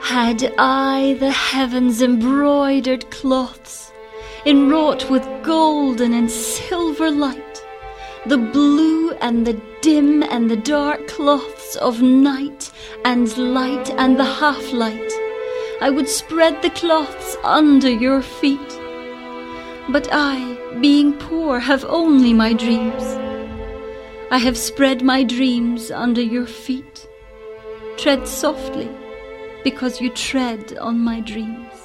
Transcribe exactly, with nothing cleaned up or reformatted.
Had I the heavens embroidered cloths, enwrought with golden and silver light, the blue and the dim and the dark cloths of night and light and the half-light, I would spread the cloths under your feet. But I, being poor, have only my dreams. I have spread my dreams under your feet. Tread softly, because you tread on my dreams.